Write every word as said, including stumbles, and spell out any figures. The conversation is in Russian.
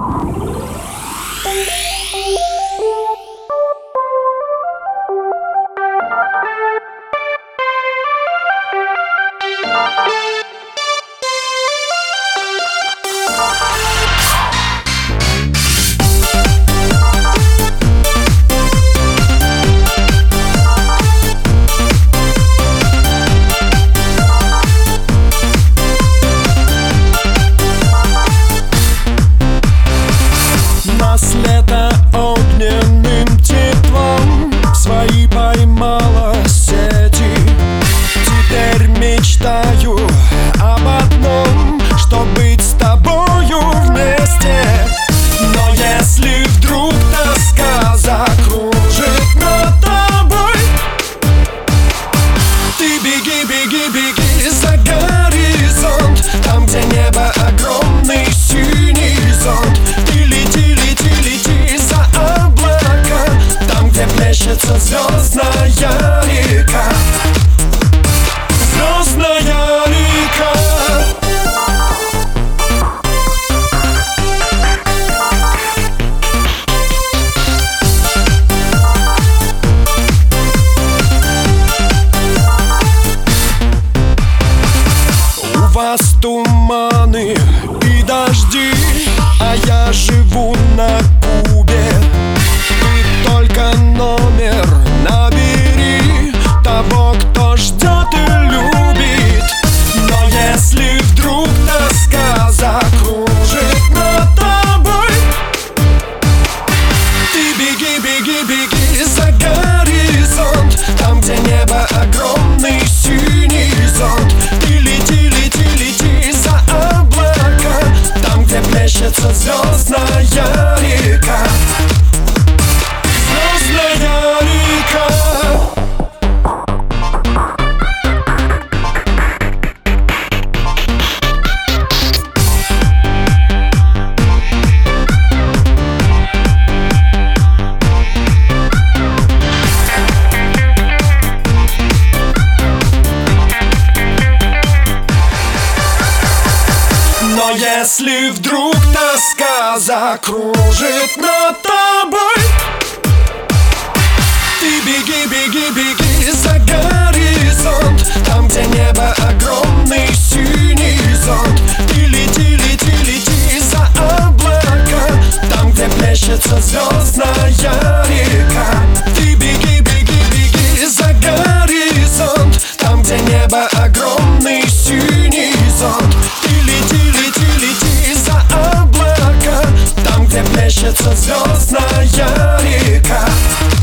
Нас лето огненным теплом свои поймала сети. Теперь мечтаю об одном, чтоб быть с тобою вместе. Но если вдруг тоска закружит над тобой, ты беги, беги, беги за горизонт, там, где небо огромный синий зонт. Ты лети, лети, лети за облака, там, где плещется звездная река. Звездная река. У вас туманы и дожди, а я живу на Кубе. Ты только номер набери того, кто ждет и любит. Но если вдруг тоска закружит над тобой, ты беги, беги, беги за горизонт, там, где небо огромный синий зонт. Ты лети, лети, лети за облака, там, где плещется звездная река. Звездная река. Но если вдруг тоска закружит над тобой, ты беги, беги, беги за горизонт, там, где небо огромный синий зонт. Ты лети, лети, лети за облака, там, где плещется звездная река. Ты беги, беги, беги за горизонт, там, где небо огромный синий зонт. Ты лети, лети, лети за облака, там, где плещется звездная река.